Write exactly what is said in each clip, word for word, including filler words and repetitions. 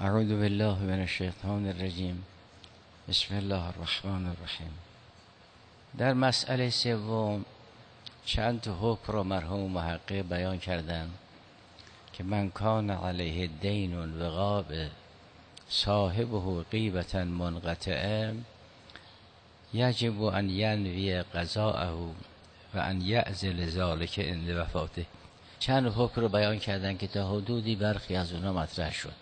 اعوذ بالله من الشیطان الرجیم. بسم الله الرحمن الرحیم. در مسئله سوم چند تا حکم را مرحوم محقق بیان کردن که من کان علیه دین وغاب صاحبه غیبة منقطعه یجب ان ینوی قضاءه و ان یعزل ذلک عند وفاته. چند حکم رو بیان کردن که تا حدودی برخی از اونها مطرح شد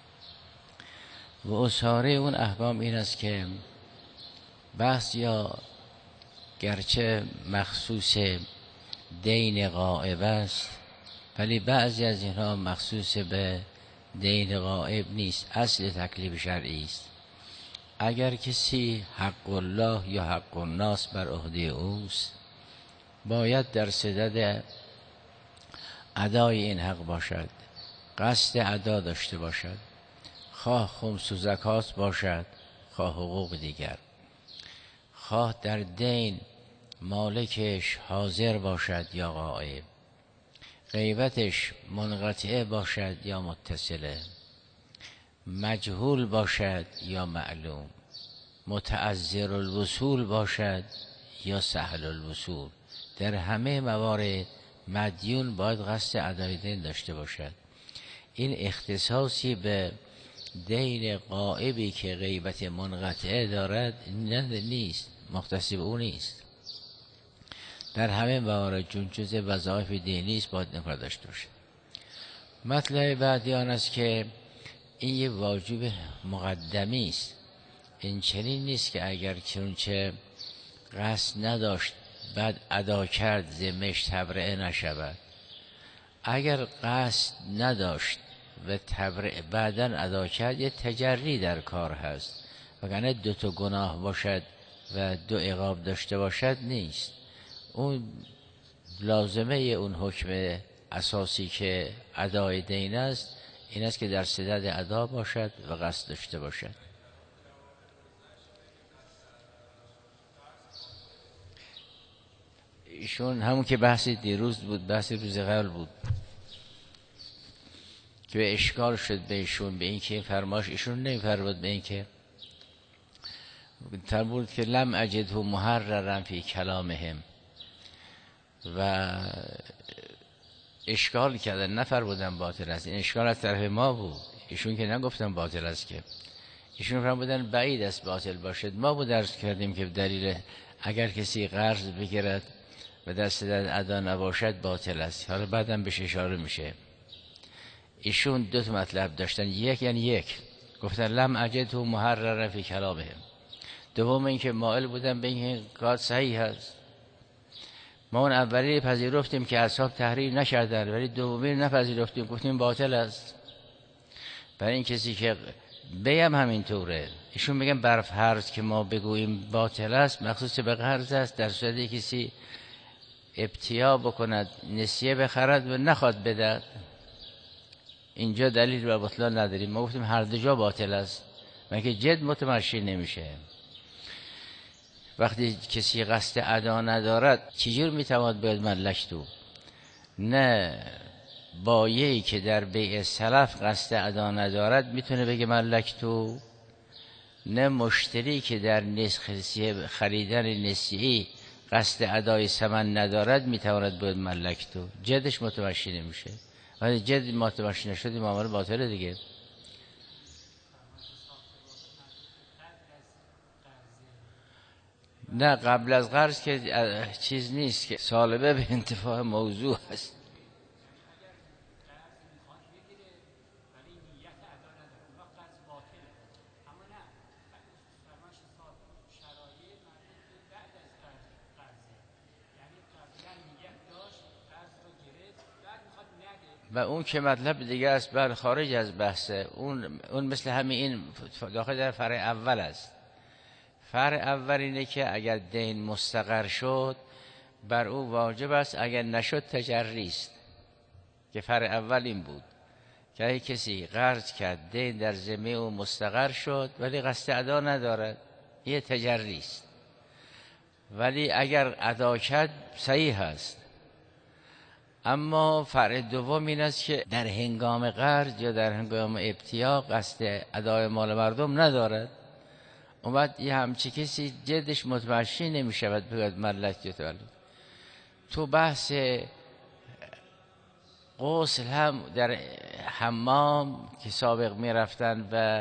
و اصاره اون احکام این است که بحث یا گرچه مخصوص دین غائب است ولی بعضی از اینها مخصوص به دین غائب نیست، اصل تکلیف شرعی است. اگر کسی حق الله یا حق الناس بر عهده اوست باید در صدد ادای این حق باشد، قصد ادا داشته باشد، خواه خمس و زکات باشد خواه حقوق دیگر، خواه در دین مالکش حاضر باشد یا غائب، غیبتش منقطعه باشد یا متصله، مجهول باشد یا معلوم، متعذر الوصول باشد یا سهل الوصول. در همه موارد مدیون باید قصد ادای دین داشته باشد. این اختصاصی به دین غائبی که غیبت منقطعه دارد نیست، مختص به او نیست. در همه موارد چون جزء وظایف دینی است باید نکار داشته باشد. مطلب بعدی آن است که این یه واجب مقدمی است. این چنین نیست که اگر چنانچه قصد نداشت بعد ادا کرد ذمه‌اش تبرئه نشود. اگر قصد نداشت و تبرئه بعداً ادا کرد یه تجری در کار هست، وگرنه دو تا گناه باشد و دو عقاب داشته باشد نیست. اون لازمه اون حکم اساسی که ادای دین است این است که در صدد ادا باشد و قصد داشته باشد. ایشون همون که بحث دیروز بود، بحث روز قبل بود که به اشکال شد به ایشون به این که فرماش ایشون نمی‌فرمود به این که فرمود که لم اجده محررا فی کلامهم و اشکال کردن، نفرمودن باطل است. این اشکال از طرف ما بود، ایشون که نگفتن باطل است، که ایشون فرمودن بعید است باطل باشد. ما بود درس کردیم که دلیل اگر کسی قرض بگیرد و در صدد ادا نباشد باطل است. حالا بعدم بهش اشاره میشه. ایشون دو تا مطلب داشتن، یک یعنی یک گفتن لم اجده محررا فی کلامهم، دوم اینکه مائل بودن به این کار صحیح هست. ما اون اولی پذیرفتیم که اصحاب تحریف نکردن ولی دومی نپذیرفتیم، گفتیم باطل است. برای این کسی که بیم همینطوره. ایشون میگن بر فرض که ما بگوییم باطل است مخصوص به قرض است، در صورتی کسی ابتیا بکند نسیه بخرد و نخواد بدهد اینجا دلیل بر بطلان نداریم. ما گفتیم هر دو جا باطل است، مگه جد متمشی نمیشه. وقتی کسی قصد ادا ندارد چجور میتواند باید ملک تو؟ نه بایعی که در بیع سلف قصد ادا ندارد میتونه بگه ملک تو، نه مشتری که در نسخ خریدن نسیه‌ای قصد ادای ثمن ندارد میتواند باید ملک تو. جدش متمشی نمیشه. ولی جد متمشی نشد این معامله باطله دیگه. نه قبل از قرض که چیز نیست که سالبه به انتفاع موضوع است. و اون که مطلب دیگه است، بر خارج از بحثه. اون اون مثل همین این داخل در فرع اول است. فرع اول اینه که اگر دین مستقر شد بر او واجب است، اگر نشد تجری است. که فرع اول این بود که اگه کسی قرض کرد دین در ذمه او مستقر شد ولی قصد ادا ندارد یه تجری است، ولی اگر ادا کرد صحیح است. اما فرع دوم این است که در هنگام قرض یا در هنگام ابتیا قصد ادای مال مردم ندارد، اون وقت یه همچی کسی جدش متمشی نمی شود بگوید ملک یتولد. تو بحث غسل هم در حمام که سابق می رفتن و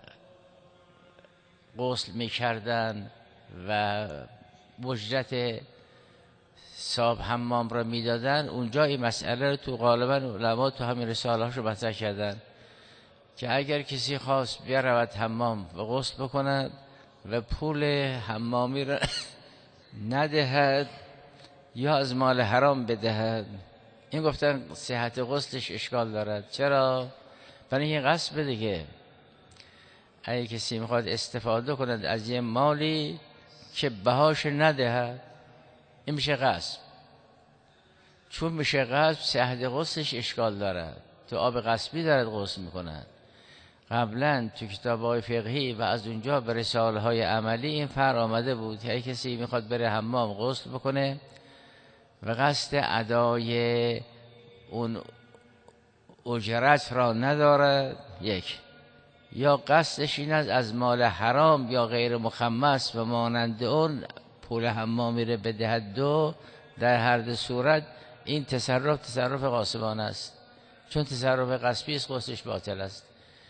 غسل می کردن و اجرت صاحب حمام را می دادن، اونجا این مسئله رو تو غالبا علما تو همین رساله هاشو مطرح کردن که اگر کسی خواست بیارود حمام و غسل بکند و پول حمامی را ندهد یا از مال حرام بدهد، این گفتن صحت غسلش اشکال دارد. چرا؟ برای این غصب دیگه. اگه کسی میخواد استفاده کند از یه مالی که بهاش ندهد، این میشه غصب. چون میشه غصب صحت غسلش اشکال دارد، تو آب غصبی دارد غسل میکند. قبلا تو کتاب‌های فقهی و از اونجا به رساله‌های عملی این فرق آمده بود که اگه کسی میخواد بره حمام غسل بکنه و قصد ادای اون اجرت را ندارد، یک، یا قصدش این است از مال حرام یا غیر مخمس و مانند اون پول حمامی رو بدهد، دو، در هر دو صورت این تصرف تصرف غاصبانه است، چون تصرف غصبی است، غسلش باطل است.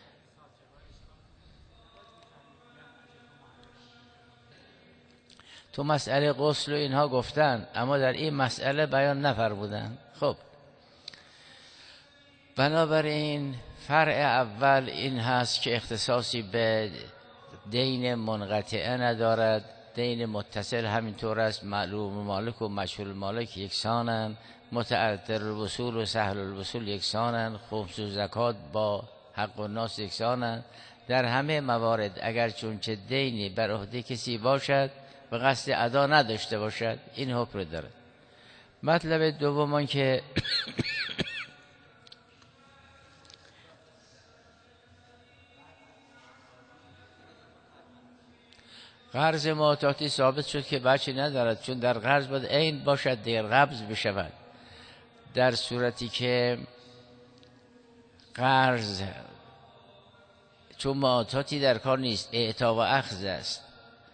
تو مسئله غسل و اینها گفتن، اما در این مسئله بیان نفرمودن. خب بنابراین فرع اول این هست که اختصاصی به دین منقطعه ندارد، دین متصل همینطور است، معلوم مالک و مجهول مالک یکسانند، متعذر الوصول و سهل الوصول یکسانند، خمس و زکات با حق الناس یکسانند. در همه موارد اگر چون چه دینی بر عهده کسی باشد و قصد ادا نداشته باشد، این حکم دارد. مطلب دوم که قرض معتاتی ثابت شد که بچه ندارد، چون در قرض باید عین باشد دیگر قبض بشود. در صورتی که قرض چون معتاتی در کار نیست، اعطا و اخذ است.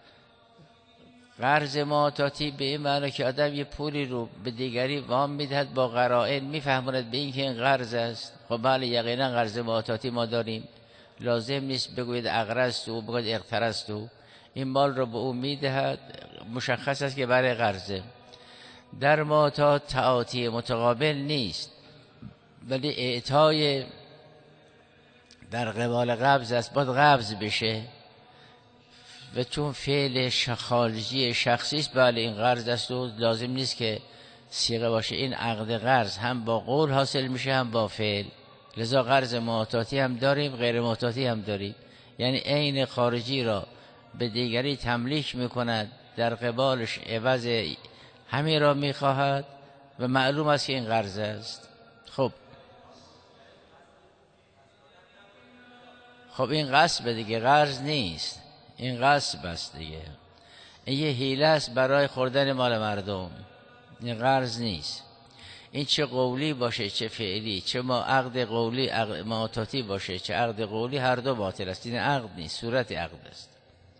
قرض معتاتی به این معنی که آدم یه پولی رو به دیگری وام میدهد، با قرائن میفهماند به این که این قرض است. خب بله یقینا قرض معتاتی ما داریم، لازم نیست بگوید اقرضت و بگوید اقترضت، این مال رو به او میدهد، مشخص است که برای قرضه. در معتات تعاطی متقابل نیست، ولی اعطای در قبال قبض است، باید قبض بشه و چون فعل خارجی شخصی است، بله این قرض است و لازم نیست که صیغه باشه. این عقد قرض هم با قول حاصل میشه هم با فعل، لذا قرض معتاتی هم داریم، غیر معتاتی هم داریم. یعنی عین خارجی را به دیگری تملیک میکند، در قبالش عوض همین را میخواهد و معلوم است که این قرض است. خب خب این غصب دیگه، قرض نیست، این غصب است دیگه. این یه حیله است برای خوردن مال مردم، این قرض نیست. این چه قولی باشه چه فعلی، چه ما عقد قولی عقد معتاتی باشه چه عقد قولی، هر دو باطل است. این عقد نیست، صورت عقد است.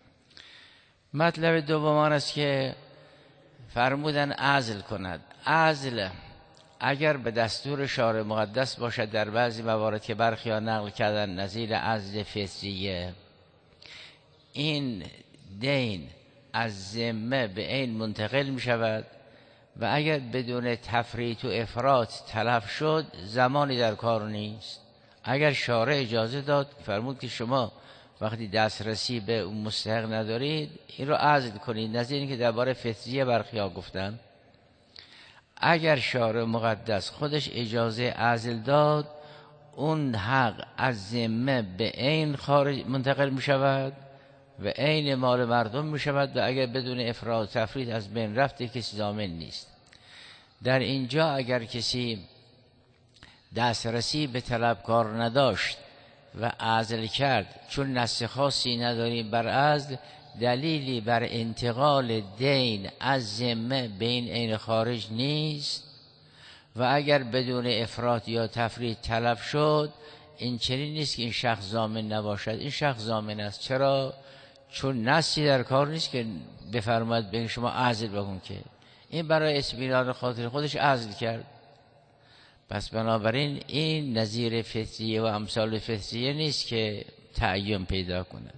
مطلب دوم آن است که فرمودن عزل کند. عزل اگر به دستور شارع مقدس باشد، در بعضی موارد که برخی ها نقل کردن نظیر عزل فطریه، این دین از ذمه به عین منتقل می شود و اگر بدون تفریط و افراط تلف شد، زمانی در کار نیست. اگر شارع اجازه داد، فرمود که شما وقتی دسترسی به اون مستحق ندارید، این رو عزل کنید، نظیر این که درباره فطریه برخی ها گفتن. اگر شارع مقدس خودش اجازه عزل داد، اون حق از ذمه به عین خارج منتقل می شود و عین مال مردم می شود و اگر بدون افراط و تفریط از بین رفته کسی ضامن نیست. در اینجا اگر کسی دسترسی به طلبکار نداشت و عزل کرد، چون نص خاصی نداریم بر عزل، دلیلی بر انتقال دین از ذمه به این عین خارج نیست و اگر بدون افراط یا تفرید تلف شد، این چنین نیست که این شخص ضامن نباشد. این شخص ضامن است. چرا؟ چون نصی در کار نیست که بفرماید به شما عزل بکن، که این برای اطمینان خاطر خودش عزل کرد. پس بنابراین این نظیر فطریه و امثال فطریه نیست که تعین پیدا کند.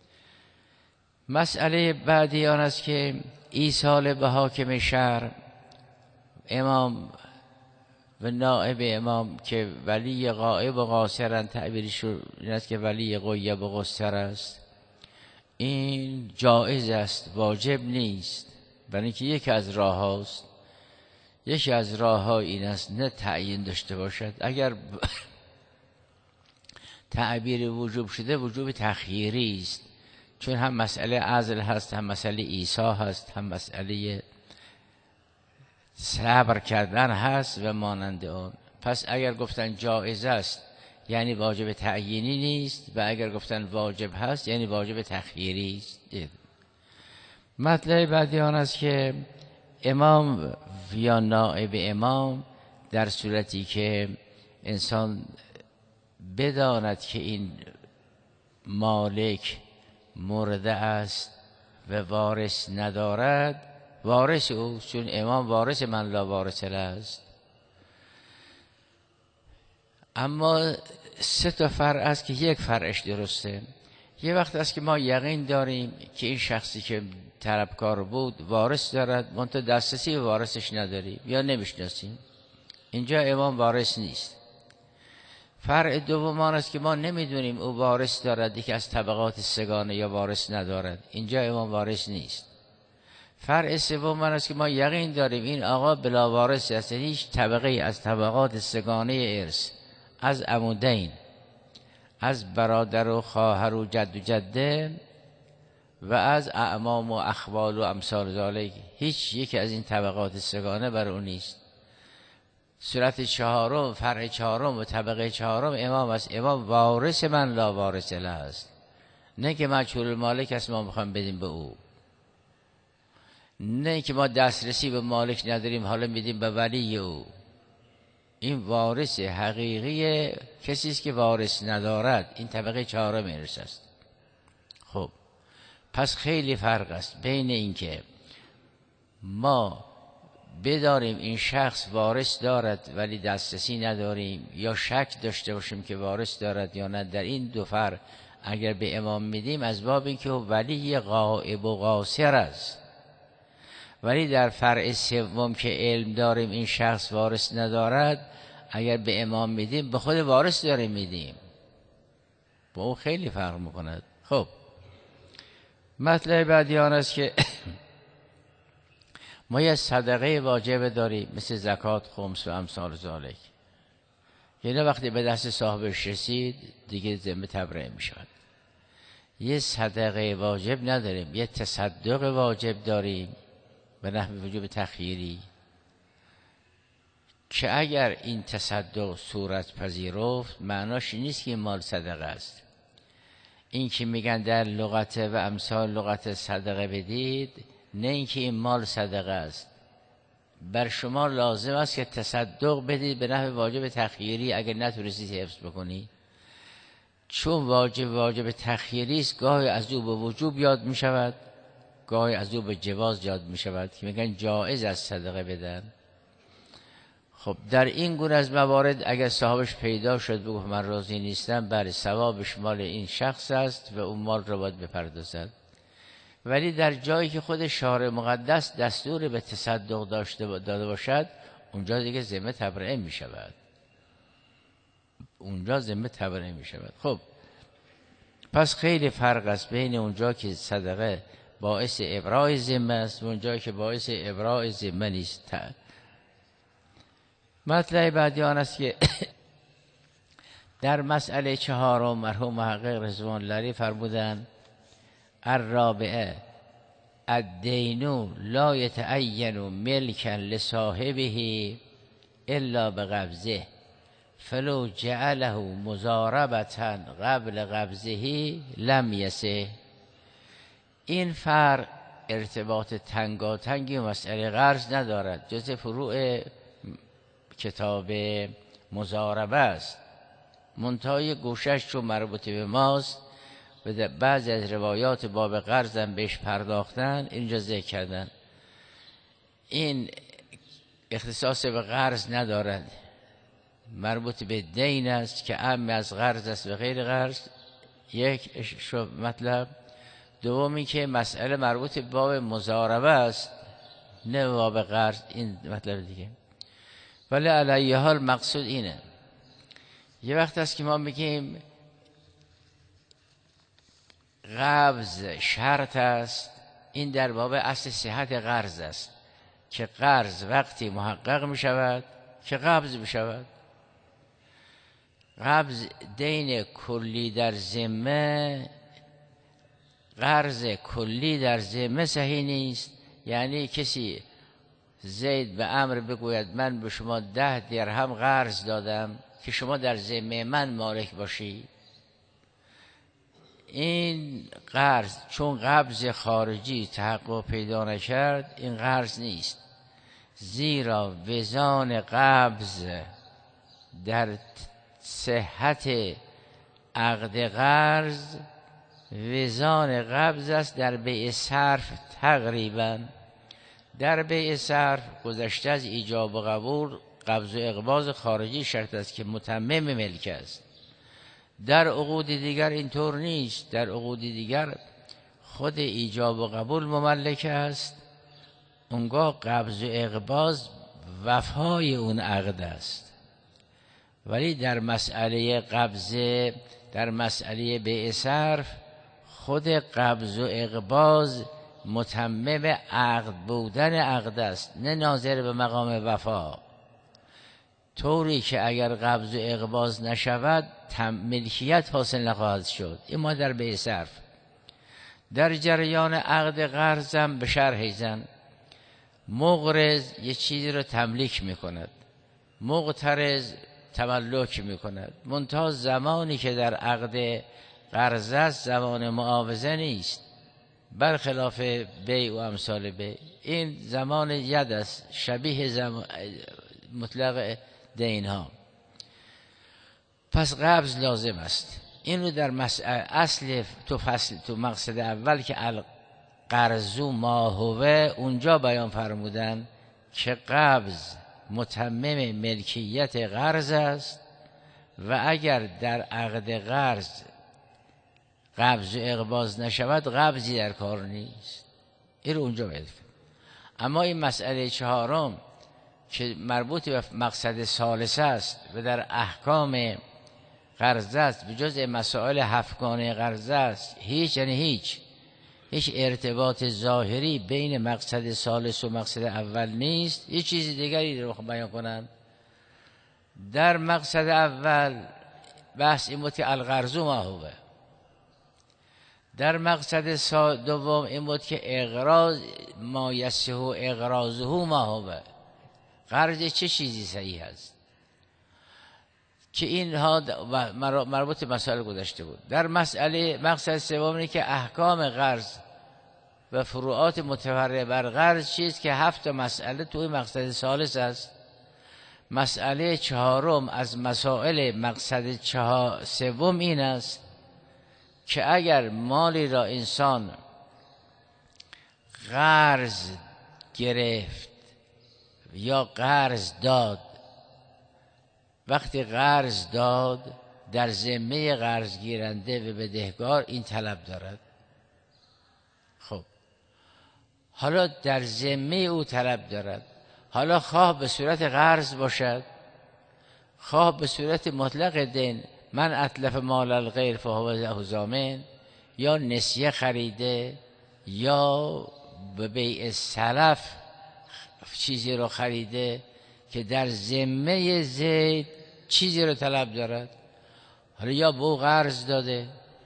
مسئله بعدی آن است که ایصال به حاکم شهر، امام و نائب امام که ولی غائب و قاصرن، تعبیرش این است که ولی غیب و قصر است، این جایز است، واجب نیست. برای اینکه یکی از راه هاست، یکی از راه ها این است نه تعیین داشته باشد. اگر تعبیر وجوب شده، وجوب تخییری است، چون هم مسئله عزل هست، هم مسئله ایسا هست، هم مسئله صبر کردن هست و مانند آن. پس اگر گفتن جایز است یعنی واجب تعیینی نیست، و اگر گفتن واجب هست یعنی واجب تخییری است. مطلب بعدی آن است که امام یا نائب امام در صورتی که انسان بداند که این مالک مرده است و وارث ندارد، وارث او، چون امام وارث من لا وارث له است. اما سه تا فرع است که یک فرعش درسته. یه وقت است که ما یقین داریم که این شخصی که طلبکار بود وارث دارد، منتها دسترسی به وارثش نداریم یا نمیشناسیم، اینجا امام وارث نیست. فرع دوم آن است که ما نمیدونیم او وارث دارد که از طبقات سگانه یا وارث ندارد، اینجا امام وارث نیست. فرع سوم آن است که ما یقین داریم این آقا بلا وارث است، هیچ طبقه از طبقات سگانه ارث، از عمودین، از برادر و خواهر و جد و جده و از اعمام و اخوال و امثال ذالک، هیچ یکی از این طبقات سگانه بر اون نیست. صورت چهارم، فرع چهارم و طبقه چهارم امام است. امام وارث من لا وارث له است، نه که مجهول المالک است ما میخوایم بدیم به او، نه که ما دسترسی به مالک نداریم حالا میدیم به ولی او. این وارث حقیقی کسی است که وارث ندارد، این طبقه چهارم ارث است. خب پس خیلی فرق است بین این که ما بداریم این شخص وارث دارد ولی دسترسی نداریم، یا شک داشته باشیم که وارث دارد یا نه. در این دو فرق اگر به امام میدیم از باب این که ولی غائب و قاصر است. ولی در فرع سوم که علم داریم این شخص وارث ندارد، اگر به امام میدیم به خود وارث داریم میدیم، با اون خیلی فرق میکند. خب مطلب بعدی آن است که ما یه صدقه واجب داریم مثل زکات، خمس و امثال ذالک، یعنی وقتی به دست صاحبش رسید دیگه ذمه تبرئه می شود. یه صدقه واجب نداریم، یه تصدق واجب داریم به نحو وجوب تخییری، که اگر این تصدق صورت پذیرفت معناش نیست که این مال صدقه است. این که میگن در لغت و امثال لغت صدقه بدید، نه اینکه این مال صدقه است. بر شما لازم است که تصدق بدید به نحو واجب تخییری اگر نتونستید حفظ بکنید، چون واجب واجب تخییری است، گاهی از او به وجوب یاد می شود، گاهی از او به جواز یاد می شود، که میگن جایز است صدقه بدن. خب در این گونه از موارد اگر صاحبش پیدا شد بگو من راضی نیستم، بله ثوابش مال این شخص است و اون مال را باید بپردازد. ولی در جایی که خود شارع مقدس دستور به تصدق داشته داده باشد، اونجا دیگه ذمه تبرئه می شود، اونجا ذمه تبرئه می شود. خب پس خیلی فرق است بین اونجا که صدقه باعث ابراء ذمه است و اونجا که باعث ابراء ذمه نیست. مطلب بعدی آن است که در مسئله چهارم مرحوم محقق رضوان الله فرمودند الرابعه الدین لا یتعین ملکا لصاحبه الا بقبضه فلو جعله مضاربة قبل قبضه لم یصح. این فرق ارتباط تنگاتنگی و مسئله قرض ندارد، جز فروع کتاب مضاربه است، منتهای گوشش چون مربوط به ماست و بعضی از روایات باب قرض هم بهش پرداختن، اینجا ذکر کردن. این اختصاص به قرض ندارد، مربوط به دین است که اعم از قرض است و غیر قرض. یک مطلب. دومی که مسئله مربوط به باب مضاربه است نه باب قرض، این مطلب دیگه. ولی علیه حال مقصود اینه، یه وقت است که ما میگیم قبض شرط است، این در باب اصل صحت قرض است که قرض وقتی محقق می شود که قبض می شود. قبض دین کلی در ذمه، قرض کلی در ذمه صحیح نیست. یعنی کسی زید به عمرو بگوید من به شما ده درهم قرض دادم که شما در ذمه من مالک باشی، این قرض چون قبض خارجی تحقق پیدا نکرد این قرض نیست، زیرا وزان قبض در صحت عقد قرض وزان قبض است در بیع صرف. تقریبا در بیع صرف گذشته از ایجاب و قبول قبض و اقباض خارجی شرط است که متمم ملک است. در عقود دیگر اینطور نیست، در عقود دیگر خود ایجاب و قبول مملک است، اونگاه قبض و اقباض وفای اون عقد است. ولی در مسئله قبض، در مسئله بیع صرف خود قبض و اقباض متمم عقد بودن عقد است، نه ناظر به مقام وفا، طوری که اگر قبض و اقباض نشود ملکیت حاصل نخواهد شد. این ما در بیع صرف. در جریان عقد قرض هم به شرح زن مقرض یه چیزی رو تملیک میکند، مقترض تملک میکند، منتها زمانی که در عقد قرض است زمان معاوضه نیست، برخلاف بیع و امثال بیع. این زمان ید است، شبیه زمان مطلق دین ها. پس قبض لازم است. این رو در مسئله اصل تو فصل تو مقصد اول که القرض ما هو اونجا بیان فرمودن که قبض متمم ملکیت قرض است و اگر در عقد قرض قبض و اقباض نشود قبضی در کار نیست. این رو اونجا باید. اما این مسئله چهارم که مربوط به مقصد ثالث است و در احکام قرض است، به جز مسائل هفتگانه قرض است، هیچ یعنی هیچ هیچ ارتباط ظاهری بین مقصد ثالث و مقصد اول نیست. یه چیز دیگری رو بیان کنن. در مقصد اول بحث این بود که القرض ما هو، در مقصد دوم این بود که اقراض ما یسه اقراضه ما هو، قرض چه چیزی صحیح است که اینها مربوط به مسائل گذشته بود. در مسئله مقصد سوم اینه که احکام قرض و فروعات متفرع بر قرض چیز که هفت مسئله توی مقصد ثالث است. مسئله چهارم از مسائل مقصد چهار سوم این است که اگر مالی را انسان قرض گرفت یا قرض داد، وقتی قرض داد در ذمه قرض گیرنده و بدهکار این طلب دارد. خب حالا در ذمه او طلب دارد، حالا خواه به صورت قرض باشد خواه به صورت مطلق دین، من اتلف مال الغیر فهو له ضامن، یا نسیه خریده یا به بیع سلف چیزی رو خریده که در ذمه زید چیزی رو طلب دارد. حالا یا به او قرض داده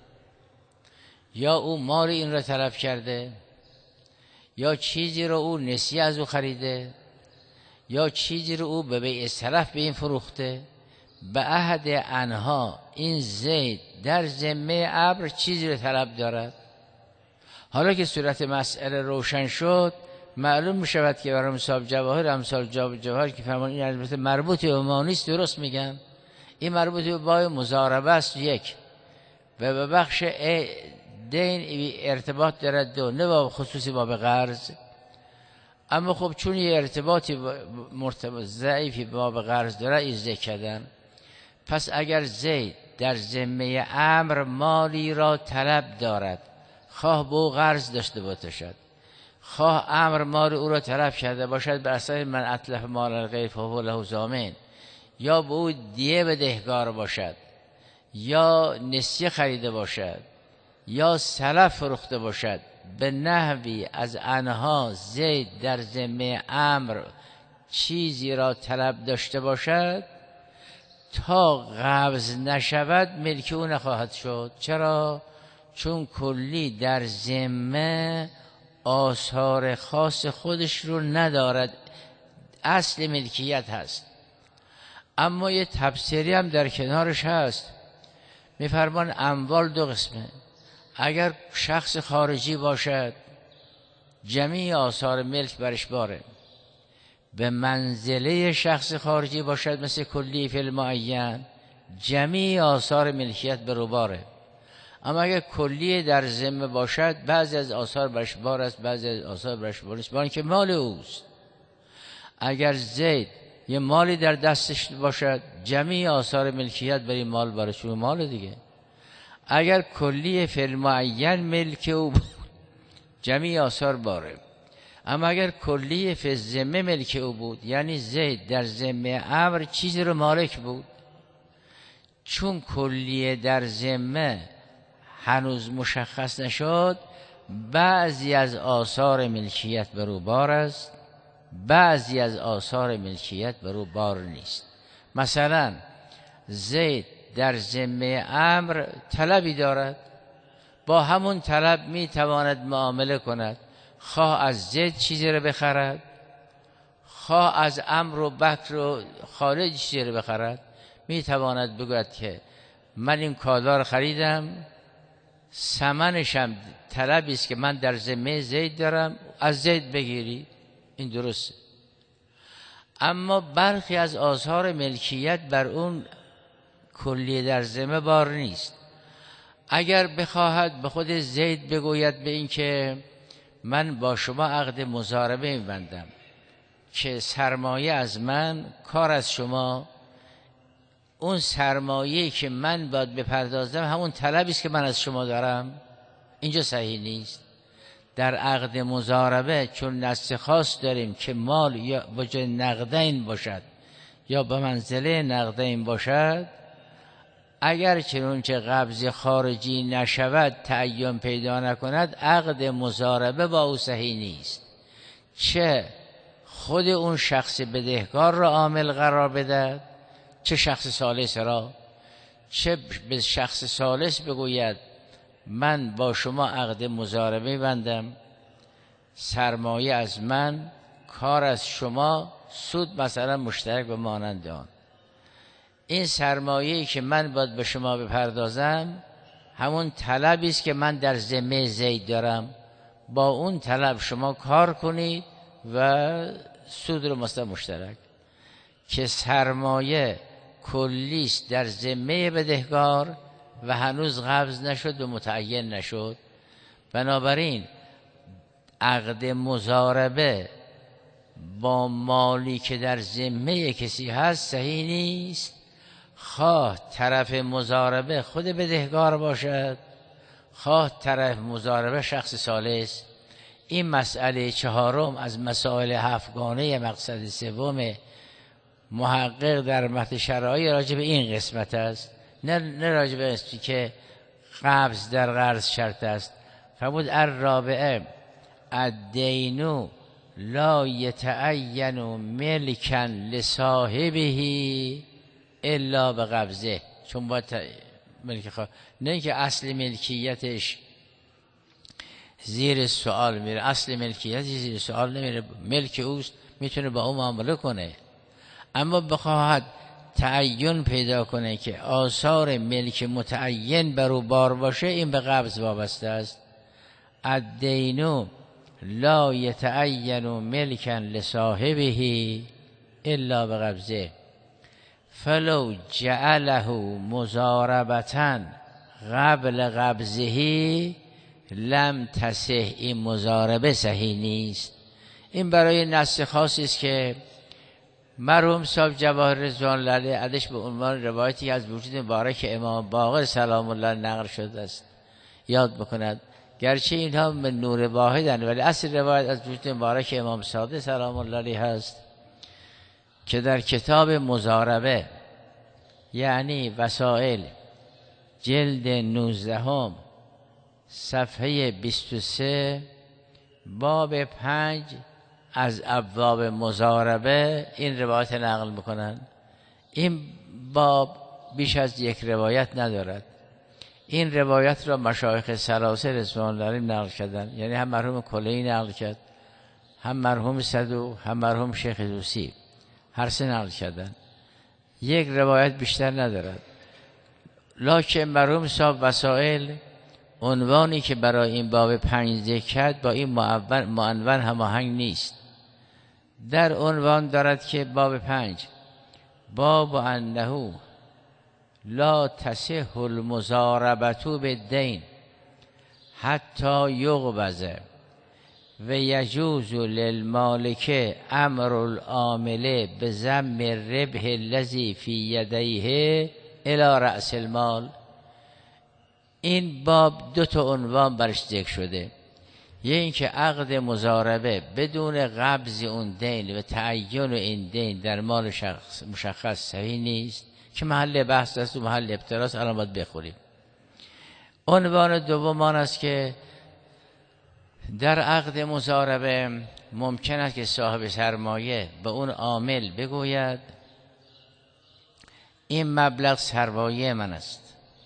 یا او مال این رو طلب کرده یا چیزی رو او نسیه از او خریده یا چیزی رو او به بیع سلف به این فروخته. به عهد انها این زید در ذمه ابر چیزی رو طلب دارد. حالا که صورت مسئله روشن شد، معلوم می شود که برای امثال جواهر امثال جواهر که فرمان این البته مربوط به ما نیست، درست میگن، این مربوط به باب مضاربه است یک، و به بخش دین ارتباط دارد دو، نه با خصوصی باب قرض. اما خب چون یه ارتباطی مرتبط ضعیفی باب قرض داره این ذکر کردن. پس اگر زید در ذمه امر مالی را طلب دارد، خواه به او قرض داشته باشد، خواه امر مال او را طلب کرده باشد بر اساس من اتلف مال الغیر فهو له ضامن، یا به او دیه بدهکار باشد، یا نسیه خریده باشد، یا سلف فروخته باشد، به نحوی از آنها زید در ذمه امر چیزی را طلب داشته باشد، تا قبض نشود ملک او نخواهد شد. چرا؟ چون کلی در ذمه آثار خاص خودش رو ندارد، اصل ملکیت هست. اما یه تفسیری هم در کنارش هست، میفرمان اموال دو قسمه. اگر شخص خارجی باشد جمیع آثار ملک برش باره، به منزله شخص خارجی باشد مثل کلی فی المعین جمیع آثار ملکیت به رو باره. اما اگر کلی در ذمه باشد بعضی از آثار برش بار است، بعضی از آثار برش بار است، برای که مال اوست. اگر زید یه مالی در دستش باشد جمیع آثار ملکیت بر این مال باره، چون مال دیگه. اگر کلی فی المعین ملک او جمیع آثار باره. اما اگر کلی فی الذمه ملک او بود، یعنی زید در ذمه امر چیزی رو مالک بود، چون کلی در ذمه هنوز مشخص نشد، بعضی از آثار ملکیت بر او بار است، بعضی از آثار ملکیت بر او بار نیست. مثلا زید در ذمه امر طلبی دارد، با همون طلب می تواند معامله کند، خواه از زید چیزی رو بخرد، خواه از امر و بکر و خالد چیزی رو بخرد. می تواند بگوید که من این کالا رو خریدم، ثمنشم طلبی است که من در ذمه زید دارم، از زید بگیری، این درسته. اما برخی از آثار ملکیت بر اون کلی در ذمه بار نیست. اگر بخواهد به خود زید بگوید به این که من با شما عقد مضاربه می‌بندم که سرمایه از من، کار از شما، اون سرمایه‌ای که من باید بپردازم همون طلبی است که من از شما دارم، اینجا صحیح نیست. در عقد مضاربه چون نص خاص داریم که مال یا به جای نقدین باشد یا به منزله نقدین باشد، اگر چنانچه قبض خارجی نشود تعین پیدا نکند، عقد مضاربه با او صحیح نیست. چه خود اون شخص بدهکار را عامل قرار بدهد، چه شخص ثالث را، چه به شخص ثالث بگوید من با شما عقد مضاربه بندم، سرمایه از من، کار از شما، سود مثلا مشترک به مانند آن. این سرمایه‌ای که من باید به شما بپردازم همون طلبی است که من در ذمه زید دارم، با اون طلب شما کار کنید و سود رو مثلا مشترک. که سرمایه کلیست در ذمه بدهکار و هنوز قبض نشد و متعین نشد، بنابراین عقد مضاربه با مالی که در ذمه کسی هست صحیح نیست، خواه طرف مضاربه خود بدهکار باشد، خواه طرف مضاربه شخص ثالث. این مسئله چهارم از مسائل هفتگانه مقصد سوم محقق در متن شرعی راجع به این قسمت است، نه نه راجع به قسمتی که قبض در قرض شرط است. فرمود الرابعه الدین لا یتعین ملکا لصاحبه الا به قبضه، چون باید ملک خواه، نه که اصل ملکیتش زیر سوال میره، اصل ملکیتش زیر سوال نمیره، ملک اوست، میتونه با اون معامله کنه. اما بخواهد تعین پیدا کنه که آثار ملک متعین بر او بار باشه، این به قبض وابسته است. الدین لا یتعین ملکا لصاحبه الا بقبضه فلو جعله مضاربة قبل قبضه لم تصح. این مضاربه صحیح نیست. این برای نص خاصی است که مرحوم صاحب جواهر رضوان الله علیه ازش به عنوان روایتی از وجود مبارک امام باقر سلام الله نقل شده است یاد بکند. گرچه اینها من نور واحدن ولی اصل روایت از وجود مبارک امام صادق سلام الله علیه هست که در کتاب مضاربه یعنی وسائل جلد نوزدهم صفحه بیست و سه باب پنج از ابواب مضاربه این روایت نقل میکنن. این باب بیش از یک روایت ندارد. این روایت را مشایخ سلاسه رضوان الله علیهم نقل کردن، یعنی هم مرحوم کلینی نقل کرد، هم مرحوم صدوق، هم مرحوم شیخ دوسی، هر سه نقل کردن. یک روایت بیشتر ندارد. لکن مرحوم صاحب وسائل عنوانی که برای این باب پنج ذکر کرد با این معنون هماهنگ نیست. در عنوان دارد که باب پنج باب انه لا تصح المضاربة بالدین حتی یقبض و یجوز للمالک امر العامل بضم الربح الذی فی یدیه الی رأس المال. این باب دو تا عنوان برش ذکر شده. یه این که عقد مضاربه بدون قبض اون دین و تعین این دین در مال شخص مشخص صحیح نیست که محل بحث است و محل ابتراس. الان باید بخوریم. عنوان دوم آن است که در عقد مضاربه ممکن است که صاحب سرمایه به اون عامل بگوید این مبلغ سرمایه من است،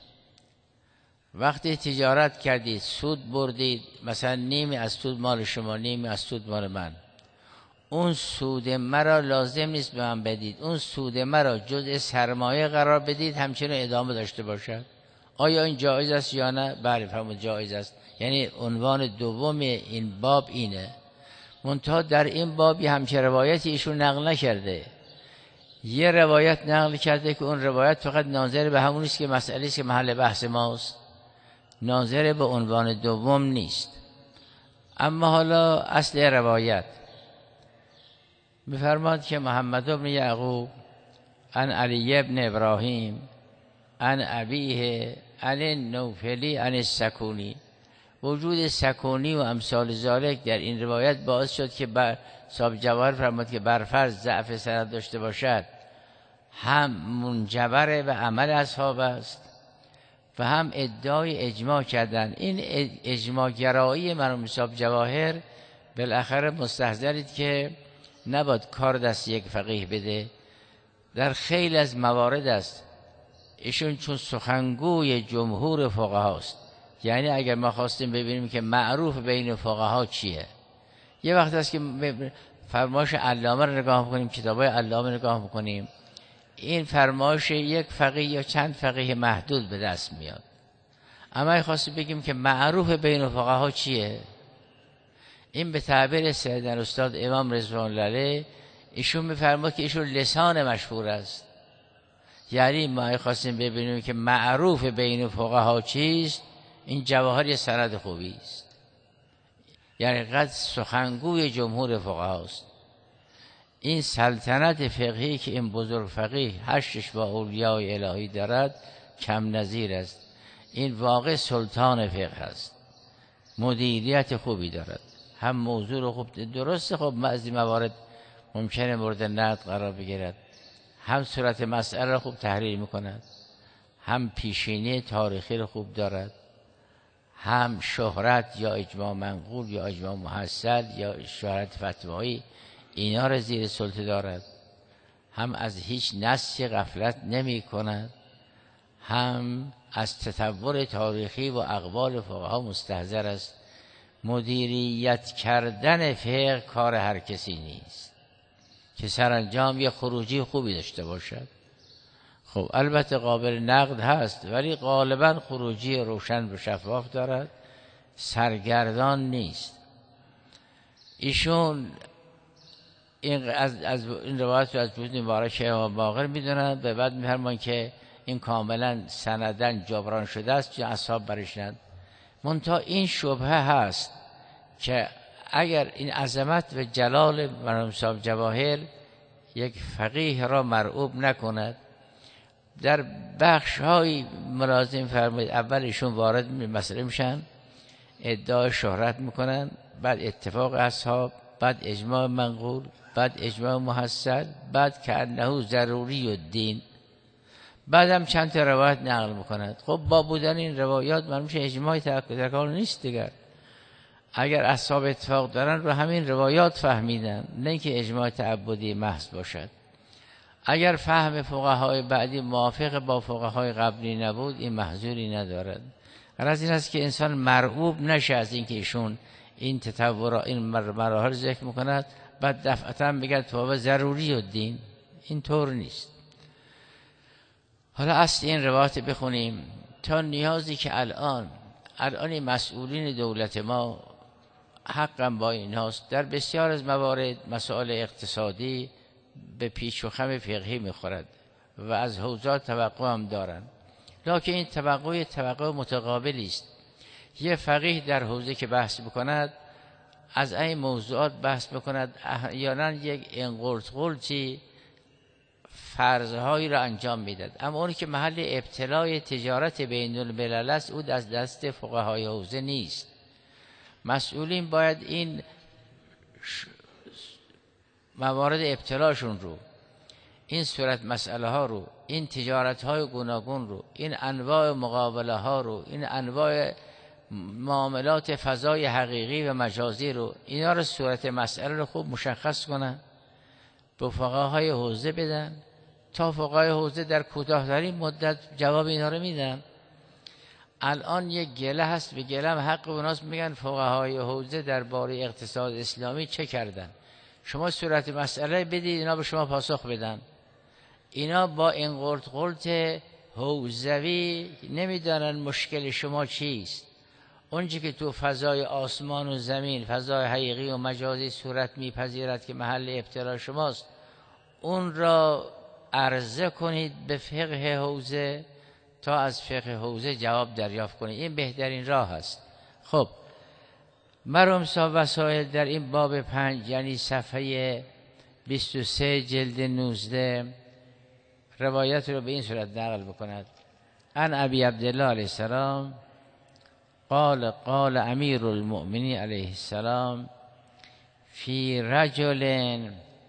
وقتی تجارت کردید سود بردید، مثلا نیمی از سود مال شما نیمی از سود مال من، اون سود مرا لازم نیست به من بدید، اون سود مرا جزء سرمایه قرار بدید همچنین ادامه داشته باشد. آیا این جایز است یا نه؟ بله فرمود جایز است. یعنی عنوان دوم این باب اینه. منتها در این بابی همچه روایتی ایشون نقل نکرده. یه روایت نقل کرده که اون روایت فقط ناظر به همون است که مسئله است که محل بحث ماست، ناظر به عنوان دوم نیست. اما حالا اصل روایت بفرماد که محمد بن یعقوب عن علی ابن ابراهیم عن ابیه عن نوفلی عن السکونی. وجود سکونی و امثال ذالک در این روایت باعث شد که بر صاحب جواهر فرماد که برفرض ضعف سند داشته باشد هم منجبر به عمل اصحاب است و هم ادعای اجماع کردن. این اجماع گرایی مرحوم صاحب جواهر بالاخره مستحضرید که نباید کار دست یک فقیه بده. در خیلی از موارد است ایشون چون سخنگوی جمهور فقهاست، یعنی اگر ما خواستیم ببینیم که معروف بین فقها چیه، یه وقت است که فرمایش علامه رو نگاه میکنیم، کتابای علامه نگاه میکنیم، این فرمایش یک فقیه یا چند فقیه محدود به دست میاد. اما اگه خواستیم بگیم که معروف بین فقها چیه، این به تعبیر سیدنا استاد امام رضوان الله علیه ایشون میفرماد که ایشون لسان مشهور است. یعنی ما اگه خواستیم ببینیم که معروف بین فقها چیست، این جواهر یه سند خوبی است. یعنی قد سخنگوی جمهور فقهاست. این سلطنت فقهی که این بزرگ فقیه هشتش با اولیای الهی دارد کم نظیر است. این واقع سلطان فقه است، مدیریت خوبی دارد، هم موضوع رو خوب درسته. خب بعضی موارد ممکنه مورد نقد قرار بگیرد، هم صورت مسئله رو خوب تحلیل میکند، هم پیشینه تاریخی رو خوب دارد، هم شهرت یا اجماع منقول یا اجماع محصل یا شهرت فتوایی اینا رو زیر سلطه دارد، هم از هیچ نصی غفلت نمی کند، هم از تطور تاریخی و اقوال فقها مستحضر است. مدیریت کردن فقه کار هر کسی نیست که سرانجام یه خروجی خوبی داشته باشد. خب البته قابل نقد هست ولی غالبا خروجی روشن و شفاف دارد، سرگردان نیست. ایشون این از, از این روایت رو از بود مبارک امام باقر میدونن، به بعد میفرمان که این کاملا سندن جبران شده است که اصحاب برشند. منتها این شبهه هست که اگر این عظمت و جلال مرحوم صاحب جواهر یک فقیه را مرعوب نکند، در بخش های ملازم فرمایید اولشون وارد مسئله میشن، ادعای شهرت میکنن، بعد اتفاق اصحاب، بعد اجماع منقول، بعد اجماع محصل، بعد که انه ضروری و دین، بعد هم چند تا روایت نقل میکند. خب با بودن این روایات من میشه اجماع تکرار نیست دیگر. اگر اصحاب اتفاق دارن رو همین روایات فهمیدن، نه که اجماع تعبدی محض باشد. اگر فهم فقهای بعدی موافق با فقهای قبلی نبود، این محذوری ندارد. غرض این است که انسان مرعوب نشه از اینکه ایشون این تطور این مراحل ذکر میکند بعد دفعتا بگه تو ضروری و دین. این طور نیست. حالا اصل این روایت بخونیم تا نیازی که الان الان مسئولین دولت ما حقا با این هاست، در بسیار از موارد مسائل اقتصادی به پیچ و خم فقهی میخورد و از حوزات توقع هم دارن، لکن این توقع توقع متقابلی است. یه فقیه در حوزه که بحث بکند از این موضوعات بحث بکند، احیانا یک انقلت قلتی فرضهایی را انجام میداد، اما اونی که محل ابتلای تجارت بین الملل است او از دست فقهای حوزه نیست. مسئولین باید این موارد ابتلاشون رو، این صورت مسئله ها رو، این تجارت های گوناگون رو، این انواع مقابله ها رو، این انواع معاملات فضای حقیقی و مجازی رو، اینا رو صورت مسئله رو خوب مشخص کنن، به فقهای حوزه بدن تا فقهای حوزه در کوتاه‌ترین مدت جواب اینا رو میدن. الان یک گله هست، به گله هم حق اوناست، میگن فقهای حوزه درباره اقتصاد اسلامی چه کردن، شما صورت مسئله بدید اینا به شما پاسخ بدن. اینا با این قلت قلت حوزوی نمیدانن مشکل شما چیست. اونچه که تو فضای آسمان و زمین، فضای حقیقی و مجازی صورت میپذیرد که محل ابتلا شماست، اون را عرضه کنید به فقه حوزه تا از فقه حوزه جواب دریافت کنید. این بهترین راه است. خب مرحوم صاحب وسائل در این باب پنج یعنی صفحه بیست و سه جلد نوزده روایت رو به این صورت نقل بکند: ان ابی عبدالله علیه السلام قال قال امیر المؤمنین علیه السلام فی رجل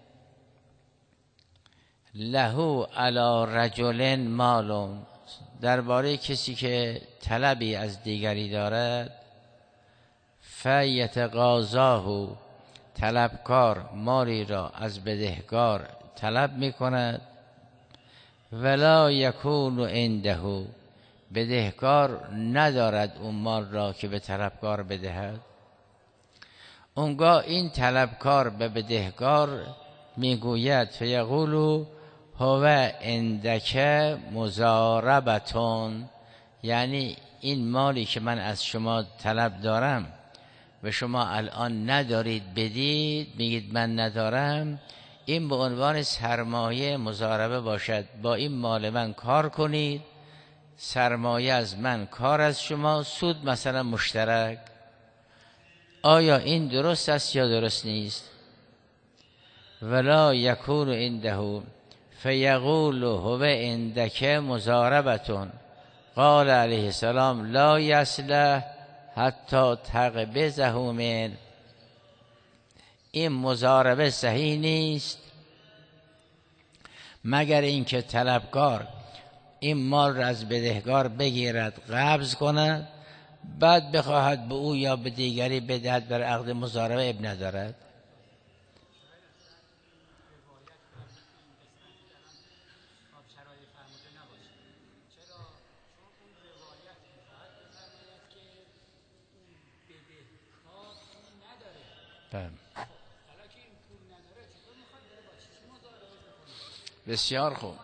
له علی رجل مال، درباره کسی که طلبی از دیگری دارد، فیتقاضاه، طلبکار مالی را از بدهکار طلب می کند، ولا یکون عنده، بدهکار ندارد اون مال را که به طلبکار بدهد. اونگاه این طلبکار به بدهکار میگوید فیقول هو عندک مضاربتون، یعنی این مالی که من از شما طلب دارم و شما الان ندارید بدید، میگید من ندارم، این به عنوان سرمایه مضاربه باشد، با این مال من کار کنید، سرمایه از من، کار از شما، سود مثلا مشترک. آیا این درست است یا درست نیست؟ ولا یکون عنده فیقول هو عندک مضاربتون، قال علیه السلام لا یصلح حتی تقبضه من، این مضاربه صحیح نیست مگر اینکه طلبکار این مال را از بدهکار بگیرد، قبض کند، بعد بخواهد به او یا به دیگری بدهد، بر عقد مضاربه اب ندارد. بسیار خوب.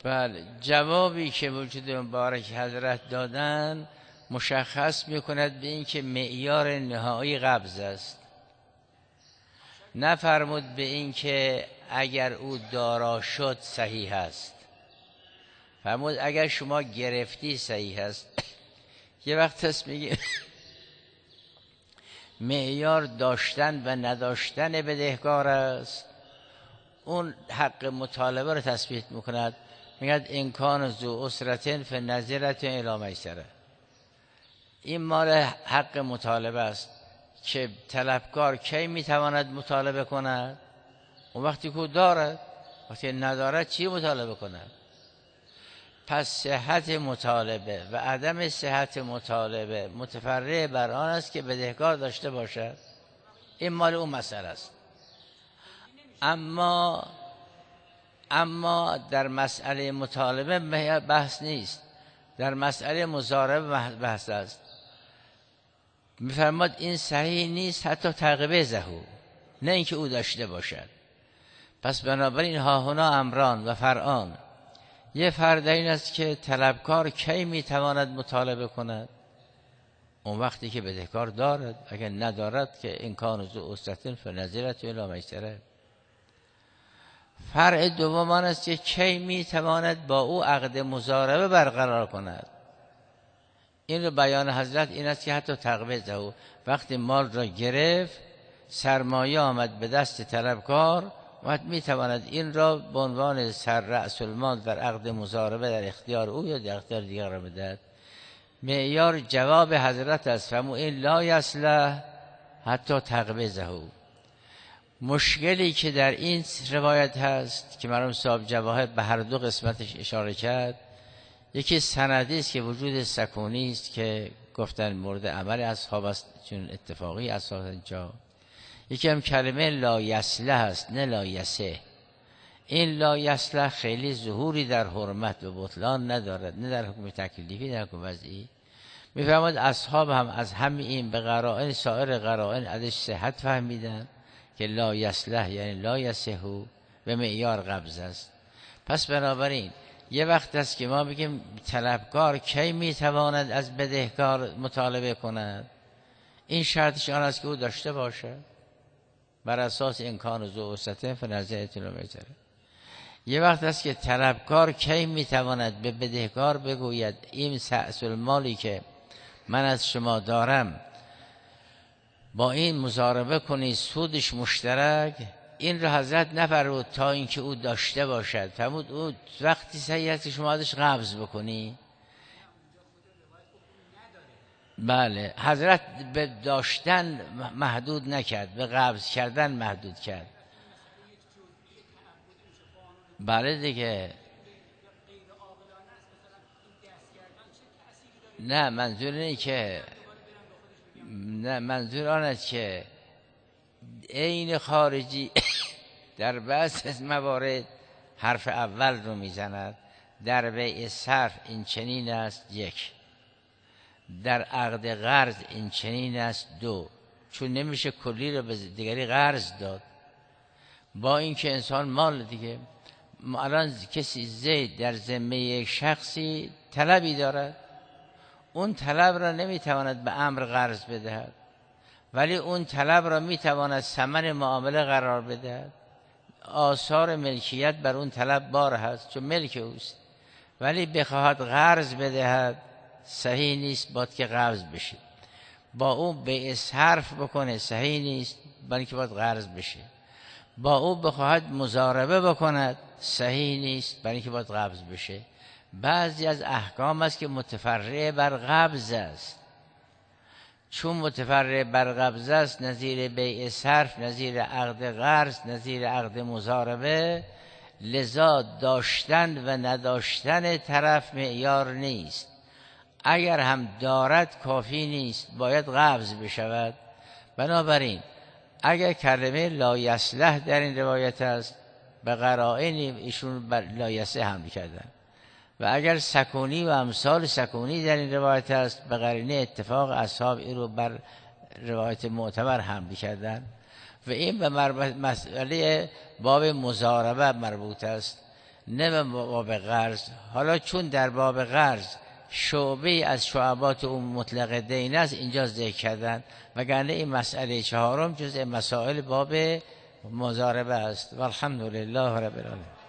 بله، جوابی که وجود مبارک حضرت دادن مشخص میکند به این که معیار نهایی قبض است. نفرمود به این که اگر او دارا شد صحیح است، فرمود اگر شما گرفتی صحیح است. یه وقت هست میگه معیار داشتن و نداشتن بدهکار است، اون حق مطالبه رو تثبیت میکند، میگه امکان ذو اسرتن فنظرة الی میسره. این مال حق مطالبه است که طلبکار کی میتواند مطالبه کند؟ اون وقتی که دارد، وقتی ندارد چی مطالبه کند؟ پس صحت مطالبه و عدم صحت مطالبه متفرع بر آن است که بدهکار داشته باشد. این مال اون مسئله است. اما اما در مسئله مطالبه بحث نیست، در مسئله مضاربه بحث است. میفرماد این صحیح نیست حتی تعقیب زهو، نه اینکه او داشته باشد. پس بنابراین ها هنا امران و فرعان. یه فرد این است که طلبکار کی میتواند مطالبه کند؟ اون وقتی که بدهکار دارد. اگر ندارد که امکان ذو اسرة فنظرة الی میسره. فرع دوم آن است که کی میتواند با او عقد مضاربه برقرار کند. این رو بیان حضرت این است که حتی تقویض او، وقتی مال را گرفت سرمایه آمد به دست طلبکار، وقت میتواند این را به عنوان سر رأس المال در عقد مضاربه در اختیار او یا در اختیار دیگر را بدهد. معیار جواب حضرت است، فرمو این لا یصلح حتی تقویضه. مشکلی که در این روایت هست که مرحوم صاحب جواهر به هر دو قسمتش اشاره کرد، یکی سندی است که وجود سکونی است که گفتن مورد عمل اصحاب است چون اتفاقی اصحاب اینجا. یکی هم کلمه لا یصلح است نه لا یصح. این لا یصلح خیلی ظهوری در حرمت و بطلان ندارد، نه در حکم تکلیفی نه حکم وضعی. میفرماد اصحاب هم از همین این به قرائن سایر قرائن ازش صحت فهمیدن که لا یصلح یعنی لا یصح به معیار قبض است. پس بنابراین یه وقت است که ما بگیم طلبکار کی میتواند از بدهکار مطالبه کند؟ این شرطش آن است که او داشته باشه بر اساس امکان ذو اسرة فنظرة الی میسره. یه وقت است که طلبکار کی میتواند به بدهکار بگوید این رأس المالی که من از شما دارم با این مضاربه کنی، سودش مشترک. این رو حضرت نفرمود تا اینکه او داشته باشد، فرمود او وقتی صحیح است شما ازش قبض بکنی. بله، حضرت به داشتن محدود نکرد، به قبض کردن محدود کرد. بله دیگه. نه منظور اینه که نه منظور آن است که عین خارجی در بعض از موارد حرف اول رو میزند. در بیع صرف این چنین است یک، در عقد قرض این چنین است دو، چون نمیشه کلی رو به دیگری قرض داد. با اینکه انسان مال دیگه، الان کسی زید در ذمه یک شخصی طلبی دارد، اون طلب را نمیتواند به امر قرض بدهد، ولی اون طلب را میتواند ثمن معامله قرار بدهد. آثار ملکیت بر اون طلب بار هست چون ملک اوست، ولی بخواهد قرض بدهد صحیح نیست، باید که قبض بشه. با او بیع صرف بکنه صحیح نیست، بلکه باید قرض بشه. با او بخواهد مضاربه بکند صحیح نیست، بلکه باید قبض بشه. بعضی از احکام است که متفرع بر قبض است. چون متفرع بر قبض است، نظیر بیع صرف، نظیر عقد قرض، نظیر عقد مضاربه، لذا داشتن و نداشتن طرف معیار نیست. اگر هم دارد کافی نیست، باید قبض بشود. بنابراین اگر کلمه لا یصلح در این روایت است، به قرائن ایشون بر لا یصح حمل کردن، و اگر سکونی و امثال سکونی در این روایت است، به قرینه اتفاق اصحاب این رو بر روایت معتبر حمل کردن. و این به مسئله باب مضاربه مربوط است. نه به باب قرض. حالا چون در باب قرض شعبه از شعبات اون مطلق دین است اینجا ذکر کردن، وگرنه این مسئله چهارم جزء مسائل باب مضاربه است. والحمدلله رب العالمین.